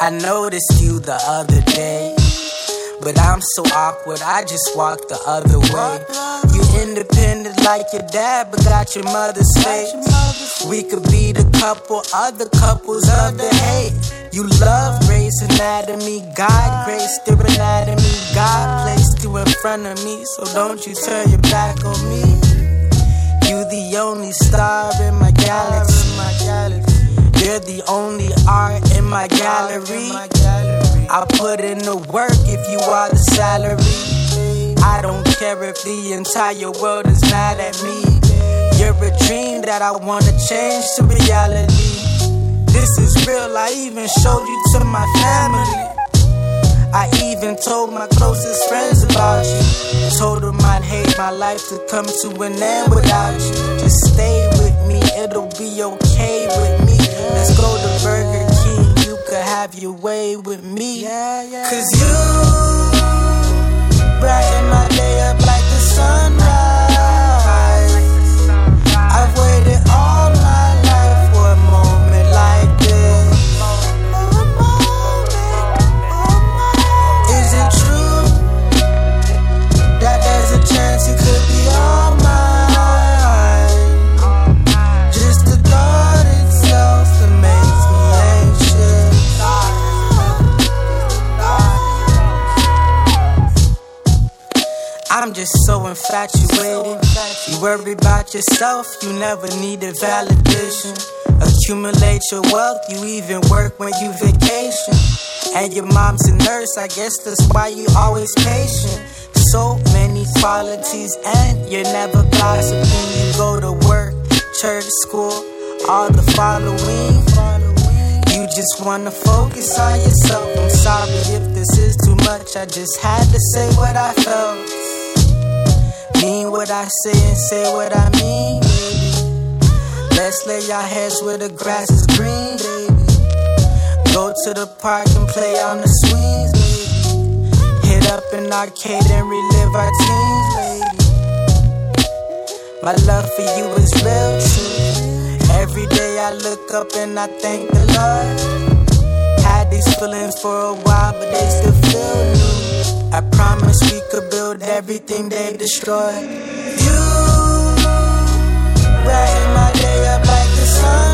I noticed you the other day, but I'm so awkward, I just walk the other way. You independent like your dad, but got your mother's face. We could be the couple, other couples of the hate. You love Grey's Anatomy, God graced your anatomy. God placed you in front of me, so don't you turn your back on me. You the only star in my galaxy. You're the only art in my gallery. I put in the work if you are the salary. I don't care if the entire world is mad at me. You're a dream that I wanna change to reality. This is real, I even showed you to my family. I even told my closest friends about you. Told them I'd hate my life to come to an end without you. Just stay with me, it'll be okay with me. Let's go to Burger King, you could have your way with me. Cause you brighten my day up like the sunrise. I've waited all my life for a moment like this. Is it true that there's a chance you could be all mine? Just the thought itself that makes me anxious. I'm just so infatuated. You worry about yourself, you never needed validation. Accumulate your wealth, you even work when you vacation. And your mom's a nurse, I guess that's why you always patient. So many qualities and you're never gossiping. You go to work, church, school, all the following. You just wanna focus on yourself. I'm sorry if this is too much, I just had to say what I felt. Mean what I say and say what I mean, baby. Let's lay our heads where the grass is green, baby. Go to the park and play on the swings, baby. Hit up an arcade and relive our teens, baby. My love for you is real true. Every day I look up and I thank the Lord. Had these feelings for a while, but they still feel new. I promise we could build everything they destroyed. You brighten my day up like the sun.